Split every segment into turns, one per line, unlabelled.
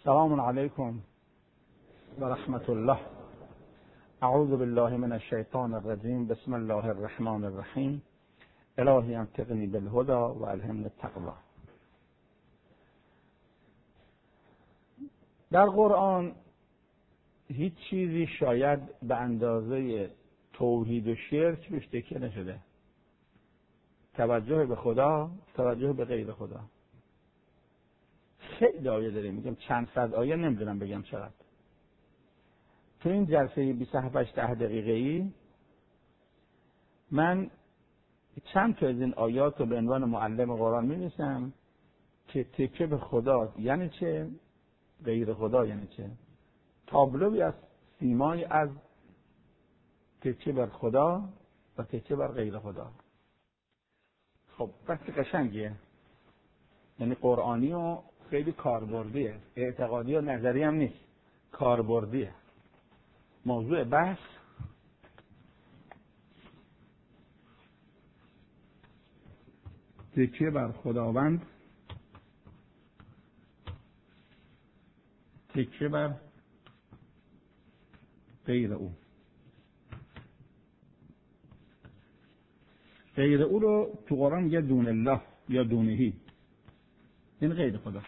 سلام علیکم و رحمت الله. اعوذ بالله من الشیطان الرجیم. بسم الله الرحمن الرحیم. الهی انطقنی بالهدى و الهمنی التقوی. در قرآن هیچ چیزی شاید به اندازه توحید و شرک بهش تکیه نشده. توجه به خدا، توجه به غیر خدا. خیلی آیه داریم، میگم چند صد آیه، نمیدونم بگم چقدر. تو این جلسه 27-10 دقیقه‌ای من چند تا از این آیات رو به عنوان معلم قرآن می‌نویسم که تکیه به خدا یعنی چه، غیر خدا یعنی چه، تابلوی از سیمای از تکیه بر خدا و تکیه بر غیر خدا. خب بحث قشنگیه، یعنی قرآنی و خیلی کاربردیه، اعتقادی و نظری هم نیست، کاربردیه. موضوع بحث تکیه بر خداوند، تکیه بر غیر او. غیر او رو تو قرآن میگه دون الله یا دونهی، این غیر خدا.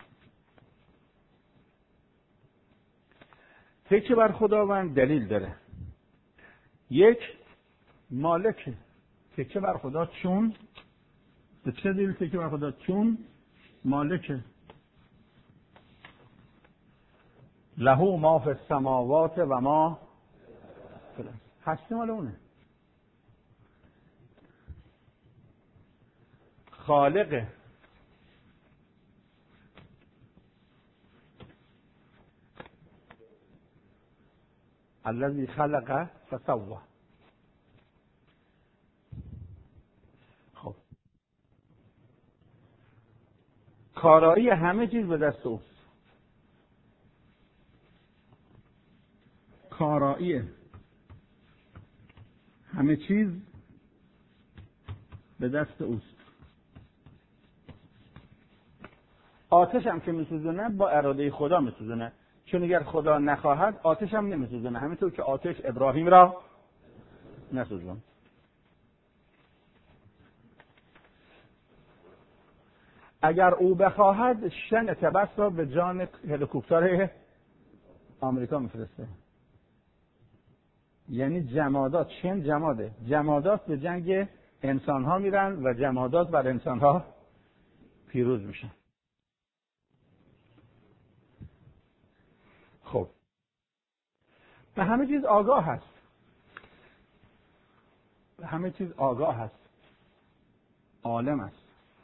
تکیه بر خداوند دلیل داره. یک، مالک تکیه بر خدا. چون به چه دلیل تکیه بر خدا؟ چون مالک. له ما فی السماوات و ما فی الارض. هستی مال اونه. خالق. الذی خلق فسوى. خب کارایی همه چیز به دست اوست. کارایی همه چیز به دست اوست. آتش هم که میسوزونه با اراده خدا میسوزونه، چون اگر خدا نخواهد آتش هم نمیسوزونه، همینطور که آتش ابراهیم را نسوزون. اگر او بخواهد شن تبس را به جان هلیکوپتر آمریکا میفرسته. یعنی جمادات، شن جماده، جمادات به جنگ انسان ها میرن و جمادات بر انسان ها پیروز میشن. خب به همه چیز آگاه هست، به همه چیز آگاه هست، عالم است،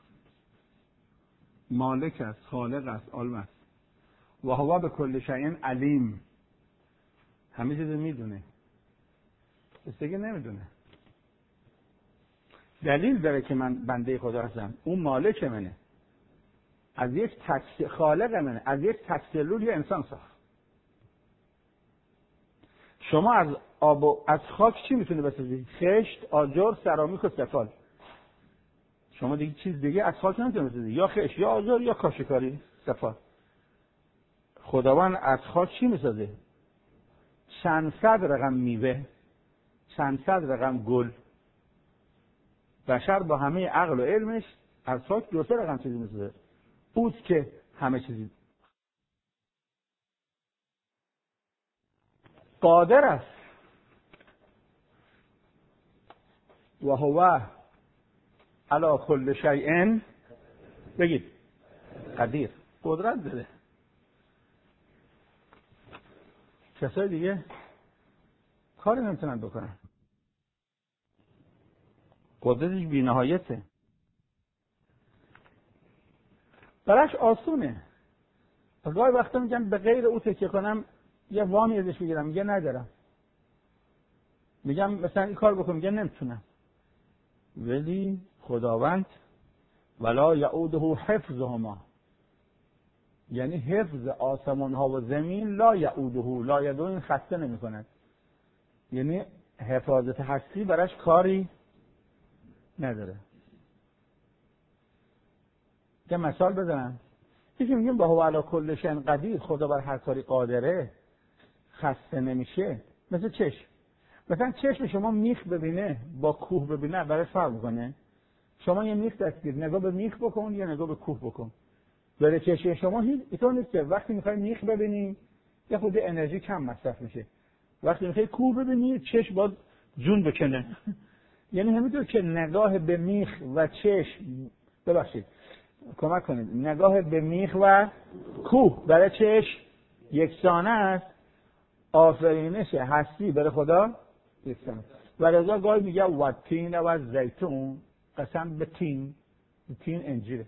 مالک است، خالق است، عالم است. و هو به کل شیء علیم. همه چیز میدونه، دیگه نمیدونه. دلیل داره که من بنده خدا هستم. اون مالک منه، از یک خالق منه، از یک تکسلول یه انسان ساخت. شما از آب و از خاک چی میتونی بسازی؟ خشت، آجر، سرامیک و سفال. شما دیگه چیز دیگه از خاک نمیتونی بسازی، یا خشت یا آجر یا کاشیکاری سفال. خداوند از خاک چی میسازه؟ چند صد رقم میوه، چند صد رقم گل. بشر با همه عقل و علمش از خاک 2-3 رقم چیزی میسازه. اوست که همه چیزی قادر است. و هو علی کل شیء، بگید قدیر، قدرت داره. کسای دیگه کاری نمیتونن بکنن، قدرتش بی‌نهایته. براش آسونه. گاهی وقتا میگم به غیر او تکیه کنم یه وامی ازش بگیرم، میگه ندارم. میگم مثلا این کار بکن، میگه نمیتونم. ولی خداوند ولا یعوده حفظهما، یعنی حفظ آسمان ها و زمین لا یعوده، لا یعوده خسته نمی کند. یعنی حفاظت هستی براش کاری نداره. که مثال بزنم، یکی میگیم با هو علی کل شیء قدیر، خدا بر هر کاری قادره، خسته نمیشه. مثل چشم، مثلا چشم شما میخ ببینه با کوه ببینه برای فرق میکنه. شما یه میخ دست گیر، نگاه به میخ بکن یا نگاه به کوه بکن، برای چشم شما هیچ اینطور نیست که وقتی میخوای میخ ببینی یه خود انرژی کم مصرف میشه، وقتی میخوای کوه ببینی چشم باید جون بکنه. یعنی همینطور که نگاه به میخ و چشم، ببخشید کمک کنید، نگاه به میخ و کوه برای چشم یکسانه است، آفرینش هستی برای خدا یکسانه. و رضا گاهی میگه و تین و زیتون، قسم به تین، تین انجیره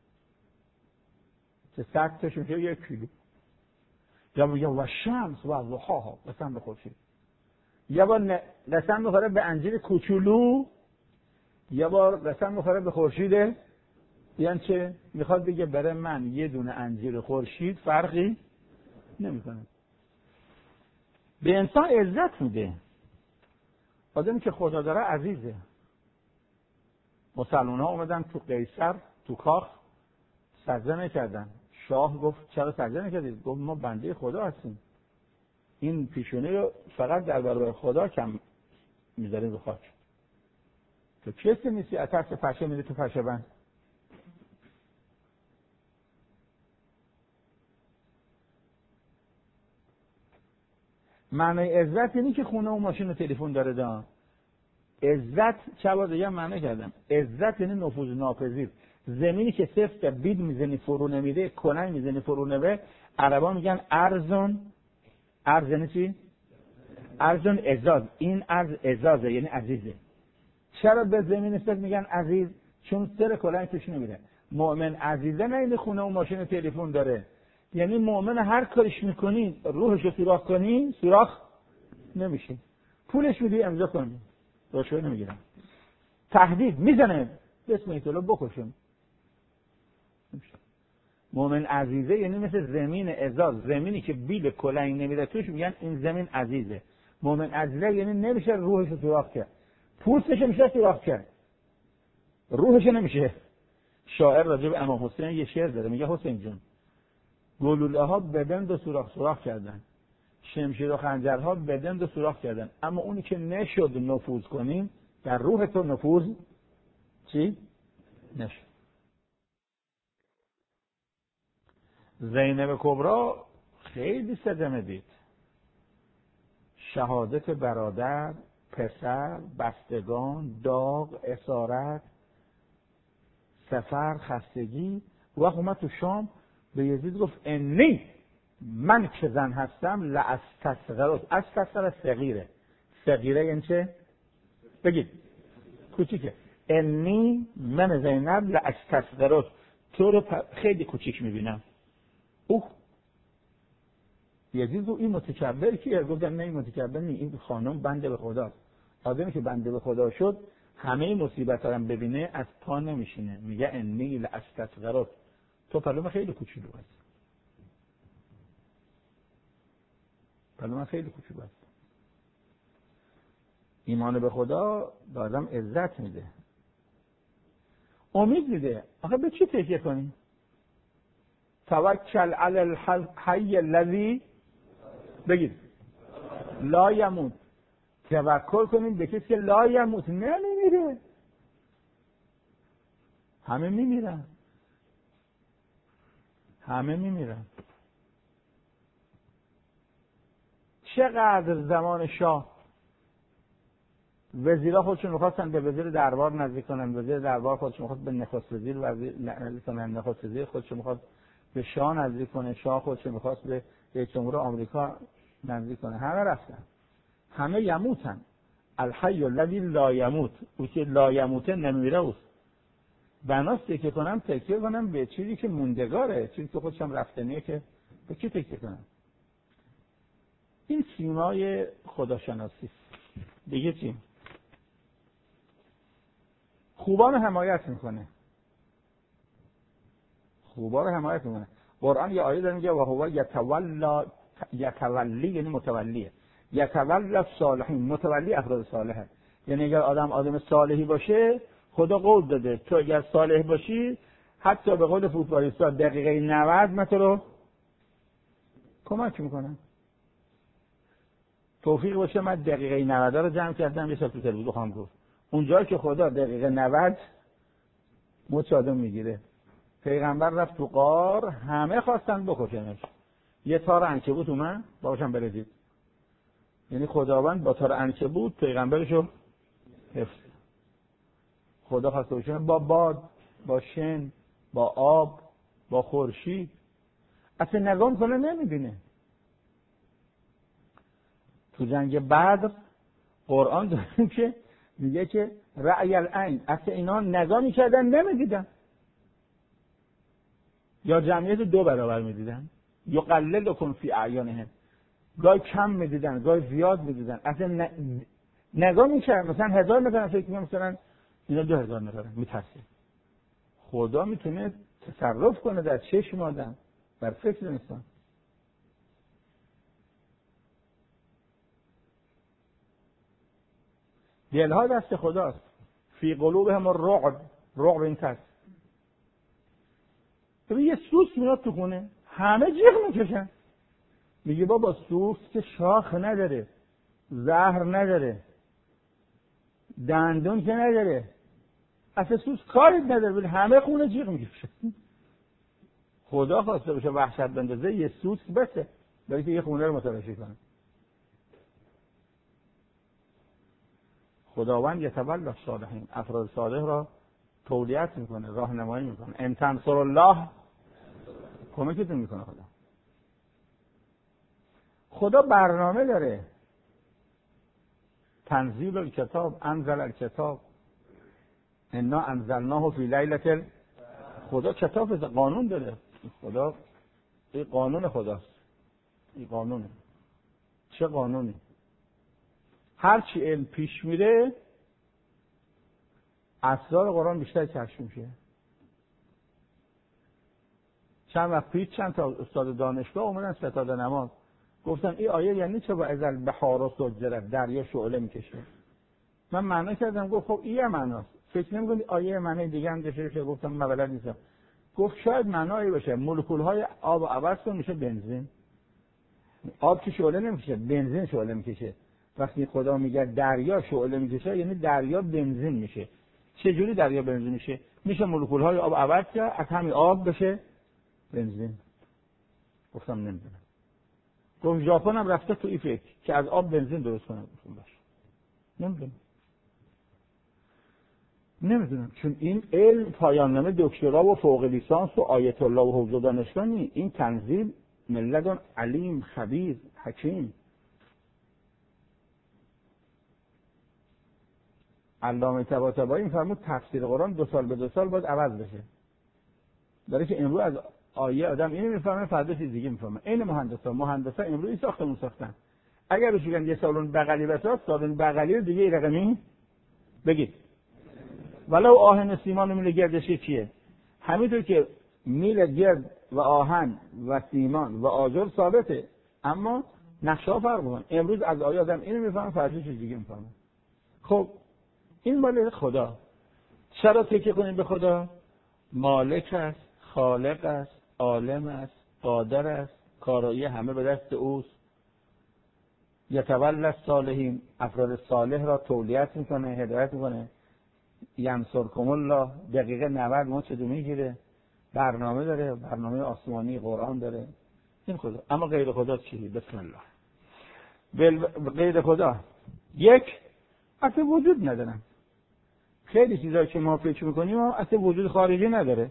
که 100 تاش میشه 1 کیلو. یا میگه و شمس و ضحاها، قسم به خورشید. یه بار قسم میخوره به انجیر کوچولو، یه بار قسم میخوره به خورشید. یعنی چه؟ میخواد بگه برای من یه دونه انجیر خورشید فرقی نمیکنه. به انسان عزت میده. آدمی که خدا داره عزیزه. مسلمان ها اومدن تو قیصر تو کاخ سجده نکردن. شاه گفت چرا سجده نکردید؟ گفت ما بنده خدا هستیم، این پیشونه رو فقط در برابر خدا کم میذاریم رو خاک. تو کسی نیستی از ترس پشه میده تو پشه بند. معنی عزت اینی که خونه و ماشین و تلفن داره دا. عزت چه بار دیگه معنی کردم، عزت یعنی نفوذ ناپذیر. زمینی که صفر بید میزنی فرو نمیره، کنن میزنی فرو نمیره. عربا میگن ارزون. ارز یعنی چی؟ ارزون اعزاز. این ارز اعزازه یعنی عزیزه. چرا به زمین صفر میگن عزیز؟ چون سر کلاه توش نمیره. مؤمن عزیزه نه این خونه و ماشین و تلفن داره، یعنی مؤمن هر کارش میکنی روحش رو سوراخ کنی سوراخ نمیشه. پولش میدی امضا کنی رشوه نمیگیرن. تهدید میزنه بسم الله بکشم. مؤمن عزیزه یعنی مثل زمین اعزاز، زمینی که بیل کلنگ نمیره توش میگن این زمین عزیزه. مؤمن عزیزه یعنی نمیشه روحش رو سوراخ کرد، پوستش میشه سوراخ کرد، روحش نمیشه. شاعر راجع به امام حسین یه شعر داره، میگه حسین جون گلوله ها بدن دو سوراخ کردن، شمشیر و خنجرها بدن دو سوراخ کردن، اما اونی که نشد نفوذ کنیم در روح تو نفوذ چی؟ نشد. زینب کبرا خیلی صدمه دید. شهادت برادر، پسر، بستگان، داغ، اسارت، سفر، خستگی. وقت اومد تو شام به یزید گفت انی من که زن هستم لاستصغرت. استصغر صغیره. صغیره یعنی چه؟ بگید کوچیکه. انی من زینب لاستصغرت، تو رو خیلی کوچیک میبینم. یزید گفت این متکبر کیه؟ گفتن نه این متکبر نی، این خانم بنده به خداست. آدمی که بنده به خدا شد همه مصیبت ها رو ببینه از پا نمیشینه. میگه انی لاستصغرت، تو پلوم خیلی کوچولو هست، پلوم خیلی کوچولو هست. ایمان به خدا به آدم عزت میده، امید میده. آخه به چی تکیه کنی؟ توکل علی الحی الذی بگید لا یموت. توکل کنیم به کسی که لا یموت، نمیمیره. همه میمیرن، همه میمیرن. چقدر زمان شاه وزیرا خودشون میخواستن به وزیر دربار نزدیک کنن، وزیر دربار خودشون میخواست به نخست وزیر نزدیک کنن، نخست وزیر خودشون میخواست به شاه نزدیک کنه، شاه خودشون میخواست به رئیس جمهور آمریکا نزدیک کنه. همه رفتن، همه یموتن. الحی الذی لا یموت، او که لا یموته نمیره. اوست بناست تکیه کنم، تکیه کنم به چیزی که موندگاره، چیزی که خودشم رفتنیه. که به کی تکیه کنم؟ این سیمای خداشناسی. دیگه چی؟ خوبان رو حمایت میکنه، خوبا رو حمایت میکنه. قرآن یه آیه داره میگه و هو یتولی یعنی متولیه، یتولی الصالحین، متولی افراد صالحه. یعنی اگر آدم صالحی باشه خدا قول داده تو اگر صالح باشی حتی به قول فوتبالیستا دقیقه 90 من تو رو کمک میکنم. توفیق باشه من دقیقه 90 رو جمع کردم، یه سال تو تلویزیون خواهم گفت اونجایی که خدا دقیقه 90 مچ آدم میگیره. پیغمبر رفت تو غار، همه خواستن بکشنش، یه تار عنکبوت اومد باشم برزید. یعنی خداوند با تار عنکبوت پیغمبرشو حفظ. خدا خواسته باشه با باد، با شن، با آب، با خورشید، اصلا نگاه کنه نمیبینه. تو جنگ بدر قرآن داریم که میگه که رأی العین، اصلا اینا نگاه میکردن نمیدیدن، یا جمعیت 2 برابر میدیدن، یا قللکم فی اعیانهم، گاهی کم میدیدن گاهی زیاد میدیدن، اصلا نگاه میکرد مثلا 1000 نفر فکر میکنم مثلا اینا 2000 نفرن، میترسه. خدا میتونه تصرف کنه در چشم آدم، بر فکر انسان. دلها دست خداست. فی قلوبهم الرعب، رعب این ترس. ببین یه سوس میاد تو خونه همه جیغ میکشن، میگه بابا سوس که شاخ نداره، زهر نداره، دندون که نداره، اصلا سوس کاری نداره، ولی همه خونه جیغ میکشن. خدا خواسته باشه وحشت بندازه یه سوس بسه برای که یه خونه رو متلاشی کنه. خداوند یتولی الصالحین، افراد صالح را تولیت میکنه، راهنمایی میکنه. ان تنصر الله کمکتون میکنه. خدا برنامه داره. تنزیل الکتاب، انزل الکتاب، انا انزلناه فی لیلة. خدا کتاب قانون داره. خدا این قانون خداست. این قانونه. چه قانونی؟ هر چی علم پیش میره اسرار قرآن بیشتر کشف میشه. چند وقت پیش چند تا استاد دانشگاه اومدن ستاد نماز گفتن این آیه یعنی چه؟ با ازل بحار سجرت، دریا شعله میکشه. من معنا کردم، گفت خب این معناست، فکر نمی‌کنی آیه معنی دیگه هم داشته باشه؟ گفتم من بلد نیستم. گفت شاید معنایی باشه مولکول‌های آب عوض کن میشه بنزین. آب که شعله نمیکشه، بنزین شعله میکشه. وقتی خدا میگه دریا شعله میکشه یعنی دریا بنزین میشه. چه جوری دریا بنزین میشه؟ میشه مولکول‌های آب عوض کرد، از همین آب بشه بنزین. گفتم نمیدونم. گفت ژاپن هم رفته تو این فکر که از آب بنزین درست کنه. گفتم باشه. نمیدونم چون این علم پایان نامه دکترا و فوق لیسانس و آیت الله و حوزه دانشگاه نی، این تنزیل ملت علیم خبیر حکیم. علامه طباطبایی میفرمود تفسیر قرآن 2 سال به 2 سال باید عوض بشه. برای که امروز از آیه آدم اینو میفهمه فردا چیز دیگه میفهمه. این مهندسا امروز این ساختمون ساختن، اگر بهش بگن یه سالن بغلی بساز، سالن بغلی دیگه این رقمی بگید ولو آهن سیمان میل گردشی چیه؟ همینطور که میل گرد و آهن و سیمان و آجر ثابته، اما نقشه ها فرق میکنه. امروز از آیه آدم اینو میفهمه فردا چیز دیگه میفهمه. خب این مال خدا. چرا تکیه کنیم به خدا؟ مالک است، خالق است، عالم است، قادر است، کارایی همه به دست اوست. یتولی الصالحین، افراد صالح را تولیت میکنه، هدایت میکنه. ینصرکم الله، دقیقه 90 ما چه میگیره. برنامه داره، برنامه آسمانی قرآن داره. این خدا. اما غیر خدا چیه؟ بسم الله. غیر خدا یک اصلا وجود ندارن. خیلی چیزایی که ما فکر میکنیم اصلا وجود خارجی نداره.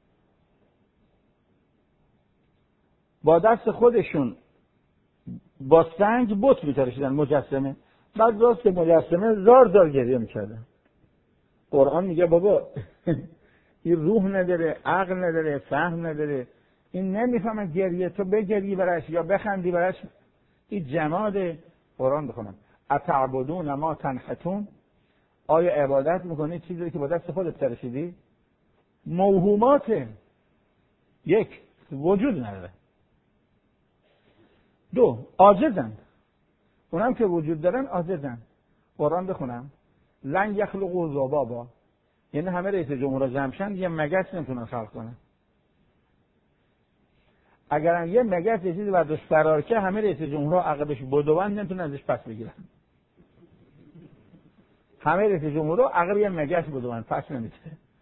با دست خودشون با سنگ بت میتراشیدن، مجسمه. بعد راست مجسمه زار گریه میکردن. قرآن میگه بابا این روح نداره، عقل نداره، فهم نداره، این نمیفهمه گریه تو بگری برش یا بخندی برش. این جماد. قرآن بخونم اتعبدون ما تنحتون، آیا عبادت میکنی چیزی که با دست خودت تراشیدی؟ موهوماته. یک وجود نداره. 2 عاجزن، اونم که وجود دارن عاجزن. قرآن بخونم لن یخلقوا ذبابا، یعنی همه رئیس جمهورها جمعشن یه مگس نمیتونن خلق کنن. اگر یه مگس یه چیزی برداشت فرار که همه رئیس جمهورها عقبش بدون نمیتونن ازش پس بگیرن. همه رئیس جمهورها عقب یه مگس بدون پس نمیده.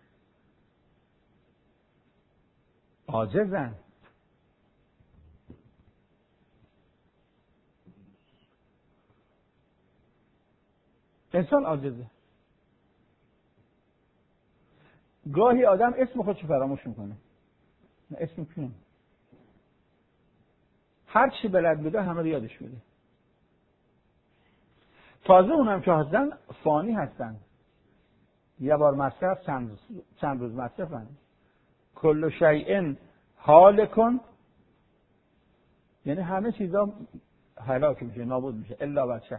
عاجزن. انسان عاجزه. گاهی آدم اسم خودشو فراموش میکنه. اسم کیه؟ هر چی بلد بوده همه رو یادش میده. تازه اونم که هستن فانی هستن. یه بار مصرف چند روز مصرفن. کل شیء هالکن، یعنی همه چیزا هلاک میشه، نابود میشه الا بچه.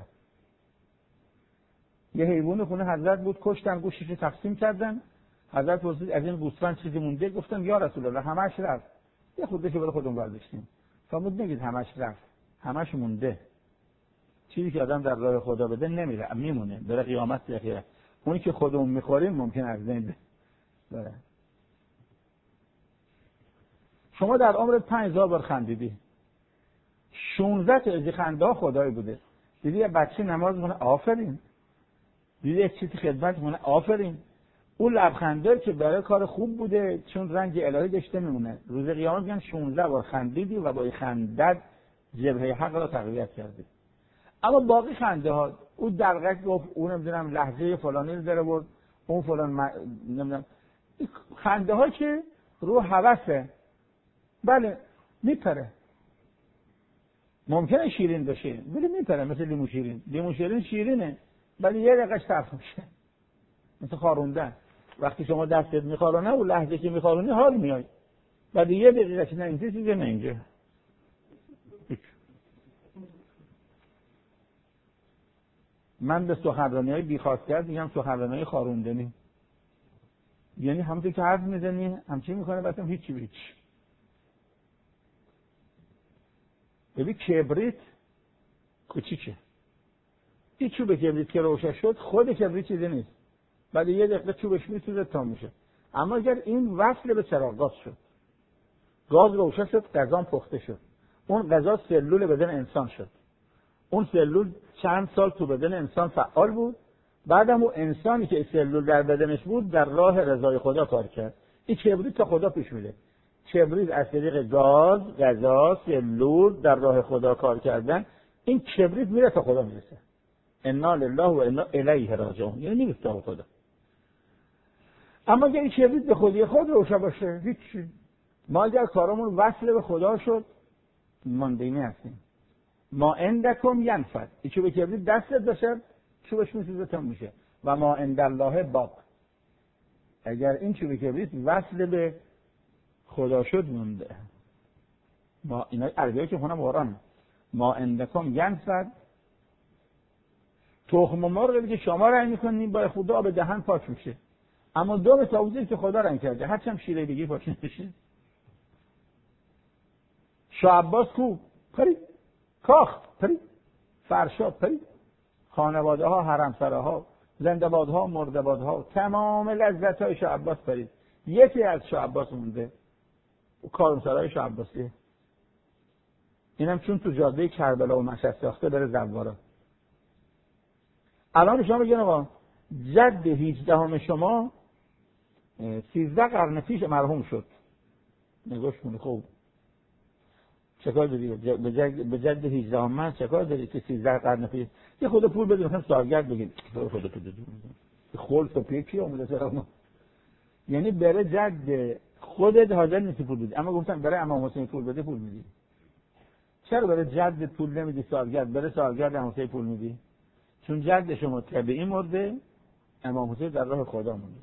یه حیوان خونه حضرت بود، کشتن، گوشتش رو تقسیم کردن. حضرت پرسید از این گوسفند چیزی مونده؟ گفتم یا رسول الله همش رفت. یه خودش برای خودمون برداشتیم. فرمود نگید همش رفت، همش مونده. چیزی که آدم در راه خدا بده نمیره، میمونه، برای قیامت اخیره. اونی که خودمون میخوریم ممکن از بین بره. شما در عمرت 5000 بار خندیدی. 16 تا از خنده ها خدایی بوده. دیدی یه بچه نماز میخونه آفرین. دیدی یک چیزی خدمت میکنه آفرین. اون لبخنده که برای کار خوب بوده چون رنج الهی داشته میمونه. روز قیامت میگن 16 بار خندیدی و با این خندت جبهه حق را تقویت کردی. اما باقی خنده ها، اون درقک گفت، اون نمیدونم لهجه فلانی رو داره برد، اون فلان نمیدونم، خنده ها که رو هوسه. بله میپره. ممکنه شیرین باشه ولی میپره، مثل لیمو شیرین. لیمو شیرین شیرینه ولی یه دقیقه‌اش تلخ میشه، مثل خاروندن. وقتی شما دستت میخارونه اون لحظه که میخارونی حال میای، ولی یه دقیقه‌اش نه اینجا چیزی نه اینجا. من به سخنرانی‌های بی‌خواستگار میگم سخنرانی‌های خاروندنی. یعنی همونطور که حرف میزنی همچین میکنه بعدم هیچ. ببین کبریت کوچیکه. این چوب کبریت که روشن شد خود کبریت چیزی نیست، ولی یه دقیقه چوبش میسوزه تا میشه. اما اگر این وصل به چراغ گاز شد، گاز روشن شد، غذا پخته شد، اون غذا سلول بدن انسان شد. اون سلول چند سال تو بدن انسان فعال بود، بعدم اون انسانی که سلول در بدنش بود در راه رضای خدا کار کرد. این کبریت تا خدا پیش میره. کبریت از طریق گاز، غذا، سلول در راه خدا کار کردن، این کبریت میره تا خدا میرسه. انا لله و انا الیه راجعون، یعنی میرسه تا خدا. اما اگر این کبریت به خودی خود روشن باشه هیچی. ما اگر کارمون وصل به خدا شد ماندینی هستیم. ما عندکم ینفد. این چوب کبریت دستت باشه چوبش میسوزه تا میشه. و ما عند الله باق. اگر این چوب کبریت وصل به خدا شد مونده. ما اینا عربی‌ها که خونم قرآن. ما عندکم ینفد. تخم مرغی که شما رنگ میکنید با خدا به دهن پاک میشه. اما دو طاووسی که خدا رنگ کرده هرچند شیره بگی پاک نمیشه. شاه عباس کو پرید، کاخ پرید، فرشاد پرید، خانواده ها، حرمسراها، زنده‌بادها، مرده‌بادها، تمام لذت های شاه عباس پرید. یکی از شاه عباس مونده، کارمسرای شاه عباسیه. اینم چون تو جاده کربلا و مشهد ساخته بره زوارا. الان شما بگین آقا جد 18 شما 13 قرن پیش مرحوم شد، نگوش کنی خوب چه کار داری؟ به جد 18 من چه کار داری که 13 قرن پیش یه خود پول بدیم مثلا سالگرد بگیم خود پول بدیم خلص و پیکی اومده سرم. یعنی برای جد خودت حاضر نیستی پول بدی، اما گفتم برای امام حسین پول بده پول میدی. چرا برای جد پول نمیدی سالگرد؟ برای سالگرد امام حسین پول میدی؟ چون جد شما طبیعی مرده، امام حسین در راه خدا مونده.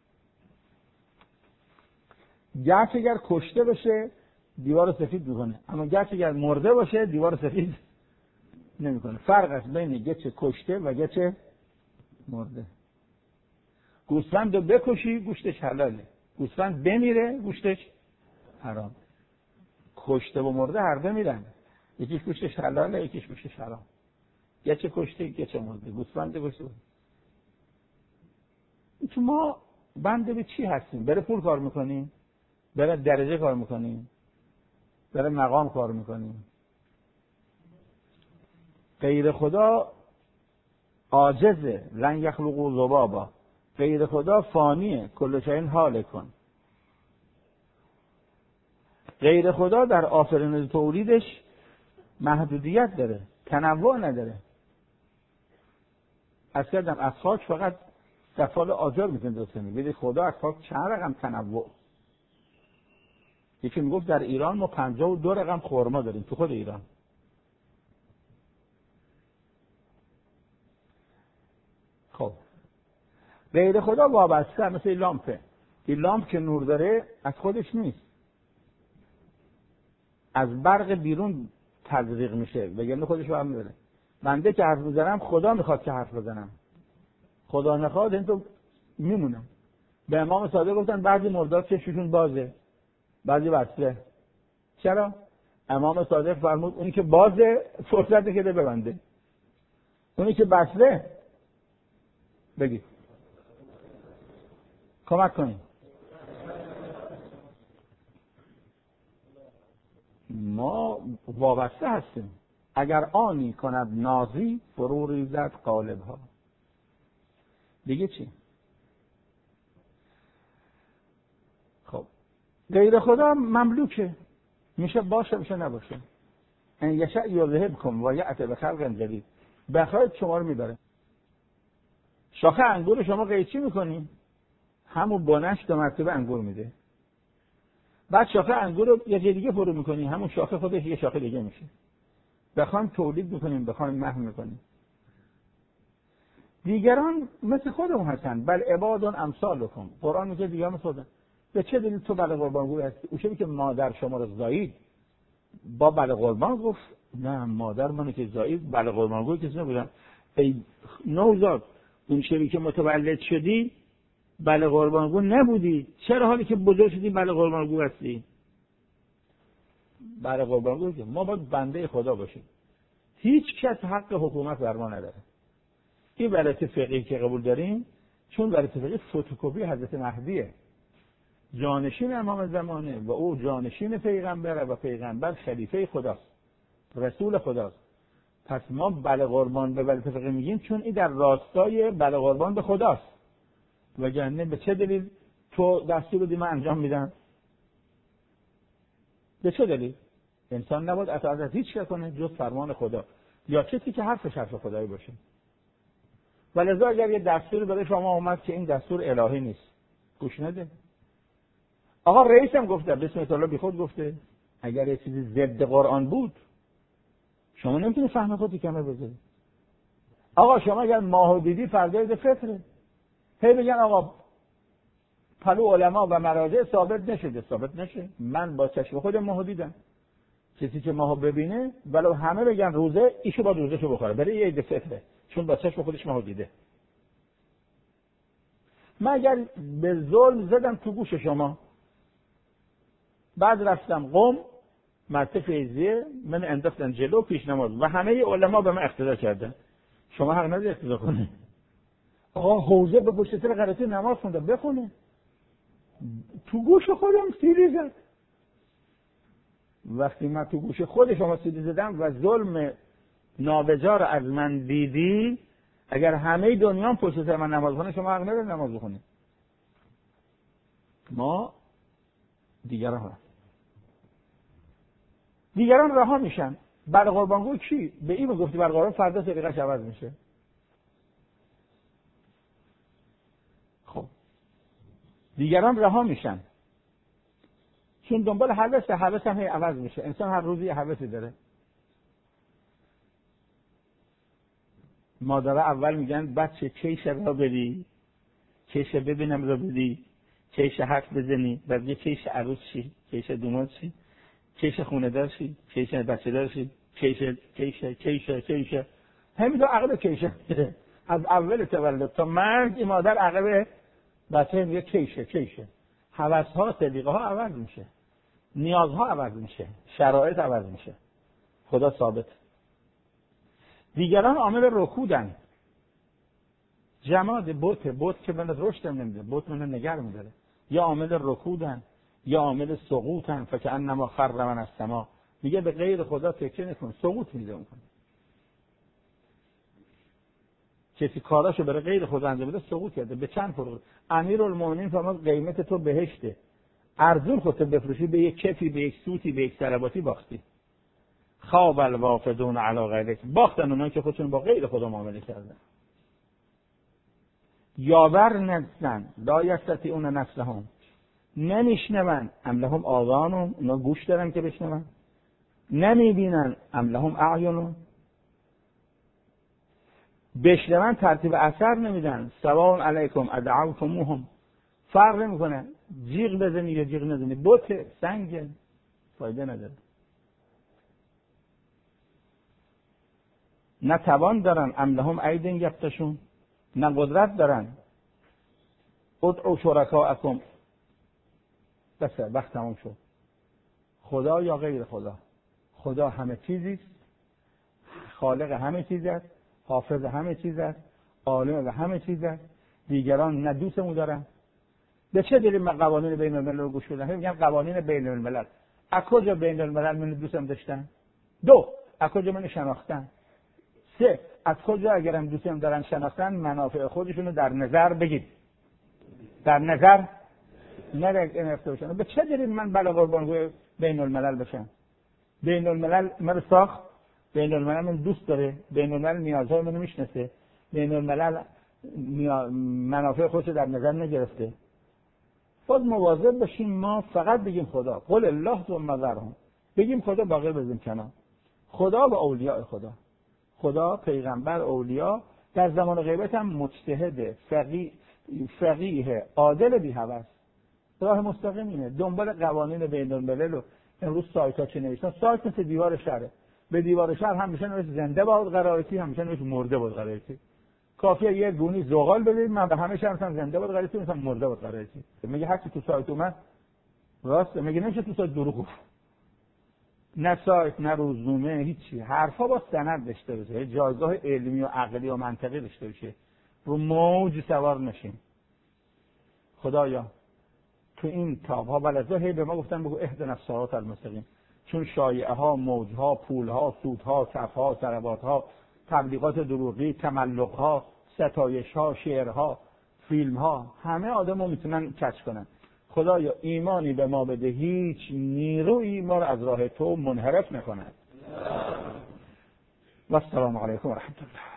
گچ اگر کشته باشه دیوار سفید میکنه، اما گچ اگر مرده باشه دیوار سفید نمیکنه. فرق است بین گچ کشته و گچ مرده. گوسفند رو بکشی گوشتش حلاله، گوسفند بمیره گوشتش حرام. کشته و مرده هر دو میرن، یکیش گوشتش حلاله یکیش گوشتش حرام. گچ کشته گچ مرده، گوسفند کشته. تو ما بنده به چی هستیم؟ بره پول کار میکنیم؟ بره درجه کار میکنیم؟ بره مقام کار میکنیم؟ غیر خدا عاجزه، لن یخلقوا ذبابا. غیر خدا فانیه، کل شیء هالکون. غیر خدا در آفرین تولیدش محدودیت داره، تنوع نداره. از کردم از خاک فقط سفال آجر میتونه درست کنه. ببین خدا از خاک چند رقم تنوع. یکی میگفت در ایران ما 52 رقم خرما داریم تو خود ایران. خب غیر خدا وابسته، مثل لامپه. این لامپ که نور داره از خودش نیست، از برق بیرون تزریق میشه، وگرنه خودش رو هم داره. بنده که حرف میزنم خدا میخواد که حرف بزنم، خدا نخواد این تو میمونم. به امام صادق گفتن بعضی مردار چشمشون بازه بعضی بسته. چرا؟ امام صادق فرمود اونی که بازه فرصت که ببنده، اونی که بسته بگید کمک کنید. ما وابسته هستیم. اگر آنی کند نازی فرو ریزد قالب ها. دیگه چی؟ خب غیر خدا مملوکه، میشه باشه میشه نباشه. ان یشاء یذهبکم و یأتی بخلق جدید. بخواید شما رو میبره. شاخه انگور شما قیچی میکنی، همون بنش 2 مرتبه انگور میده. بعد شاخه انگور رو یه جای دیگه فرو میکنی، همون شاخه خودش یه شاخه دیگه میشه. بخوایم تولید میکنیم، بخوایم محو میکنیم. دیگران مثل خودمون هستن، بل عباد امثالکم. قرآن میگه دیگران خودن. به چه دلیل تو بله قربانگوی هستی؟ او شبیه که مادر شما رو زایید با بله قربان گفت نه مادر منو که زایید بله قربانگوی کسی نبودم. ای نوزاد اون شبیه که متولد شدی بله قربانگو نبودی، چرا حالی که بزرگ شدی بله قربانگو هستی؟ بله قربانگو ما باید بنده خدا باشیم. هیچ کس حق حکومت بر ما نداره. این ولایت فقیه که قبول داریم چون ولایت فقیه فتوکپی حضرت مهدیه، جانشین امام زمانه و او جانشین پیغمبره و پیغمبر خلیفه خداست، رسول خداست. پس ما بله قربان به ولایت فقیه میگیم چون این در راستای بله قربان به خداست. وگرنه به چه دلیل تو دستور بدی من انجام میدم؟ به چه دلیل؟ انسان نباید اطاعت از هیچ کس کنه جز فرمان خدا یا کسی که حرفش حرف خدایی باشه. ولذا اگر یه دستور برای شما اومد که این دستور الهی نیست گوش نده. آقا رئیس هم گفته بسم الله بی خود گفته اگر یه چیزی ضد قرآن بود شما نمیتونی فهم خودی کمه بذاری. آقا شما اگر ماهو دیدی فردا عید فطره، هی بگن آقا پلو علما و مراجع ثابت نشده. ثابت نشه، من با چشم خودم ماهو دیدم. کسی که ماهو ببینه ولو همه بگن روزه ایشو با روزهشو بخوره برای عید فطره چون با چشم خودش ماهو دیده. من اگر به ظلم زدم تو گوش شما بعد رفتم قم مرتب فیضیه من انداختن جلو پیش نماز و همه علما به من اقتدا کردن، شما حق نداری اقتدا کنه. آقا حوزه به پشت سر قرائت نماز خونده بخونه، تو گوش خودم سیلی زد. وقتی من تو گوش خود شما سیلی زدم و ظلم نابجا رو از من دیدی، اگر همه دنیا پشت سر من نماز خونه شما حق نداری نماز بخونی. ما دیگران رها میشن. بله قربانگو کی؟ به این گفتی بله قربان فردا طریقش عوض میشه. خب دیگران رها میشن چون دنبال هوس هم هی عوض میشه. انسان هر روزی هوسی داره. مادر اول میگن بچه کیش را بدی، کیش ببینم را بدی، کیش حرف بزنی، بعد یه کیش عروس شی، کیش دومات شی، کیش خونه دار شی، کیش بچه دار شی، کیش همین دو عقب کیشه از اول تولد تا مرگ این مادر عقب بچه میگه کیشه. هوس ها سلیقه ها عوض میشه، نیازها عوض میشه، شرایط عوض میشه. خدا ثابت. دیگران عامل رکودن. جماد بت که من رشد نمیده، بت من نگر میداره. یا عامل رکودن یا عامل سقوطن، فکأنما خر من السما. میگه به غیر خدا تکیه نکن، سقوط میده اون. کسی کاراشو برای غیر خدا انجام بده سقوط کرده. به چند فرق امیرالمومنین فرمود قیمت تو بهشته، ارزون خودت بفروشی به یک کفی، به یک سوتی، به یک سرباتی باختی. خواب الوافدون علی غیرک، باختن اونایی که خودشون با غیر خدا معامله کردن. یاور نزن لا یستطیعون نصرهم، نمیشنون ام لهم آذان، اونا گوش دارن که بشنون، نمیبینن ام لهم اعین، بشنون ترتیب اثر نمیدن. سواء علیکم ادعوتموهم، فرق نمیکنه جیغ بزنی یا جیغ نزنی، بت سنگ فایده نداره. نه توان دارن ام لهم اید یبطشون، نه قدرت دارن. ادعوا شرکاءکم، بس وقت تمام شد. خدا یا غیر خدا؟ خدا همه چیزی، خالق همه چیز است، حافظ همه چیز است، عالم همه چیز است. دیگران نه دوستمون دارن. به چه دلیل من قوانین بین الملل رو گوش بدم؟ میگم قوانین بین الملل. از کجا بین الملل من دوستم داشتن؟ 2 از کجا من شناختن؟ 3 از کجا اگرم دوستم دارن شناختن منافع خودشونو در نظر بگید، در نظر نرفته باشن. به چه دلیل من بلا قربانگوی بین الملل بشم؟ بین الملل من ساخت، بین الملل من دوست داره، بین الملل نیازهای منو میشناسه، بین الملل منافع خودشو در نظر نگرفته. باید مواظب باشیم ما فقط بگیم خدا، قل الله ثم ذرهم، بگیم خدا باقی بزنیم کنار. خدا و اولیاء خدا، خدا، پیغمبر، اولیاء. در زمان غیبت هم مجتهد، فقیه، عادل، بی هوس. راه مستقیم اینه، دنبال قوانین بین الملل. و امروز سایت ها چه نوشتن؟ سایت مثل دیوار شهره، به دیوار شهر هم میشه نوشت زنده باد قرارتی، هم میشه نوشت مرده باد قرارتی. کافیه یه گونی زغال بدید، من به همه شهر زنده باد قرارتی میگم مرده باد قرارتی. میگه هر کی تو سایت اومد راست میگه، نمیشه تو سایت دروغ گفت. نه سایت نه روزنامه هیچی، حرفا با سند داشته باشه، جایگاه علمی و عقلی و منطقی داشته باشه، رو موج سوار نشیم. خدایا تو این تاب‌ها بلزا هی به ما گفتن بگو اهدنا الصراط المستقیم، چون شایعه ها، موجها، پولها، سودها، صفها، ثرواتها، تبلیغات دروغی، تملقها، ستایشها، شعرها، فیلمها، همه آدمو میتونن کج کنن. خدایا ایمانی به ما بده هیچ نیرویی ما رو از راه تو منحرف نکنه. و السلام علیکم و رحمت الله.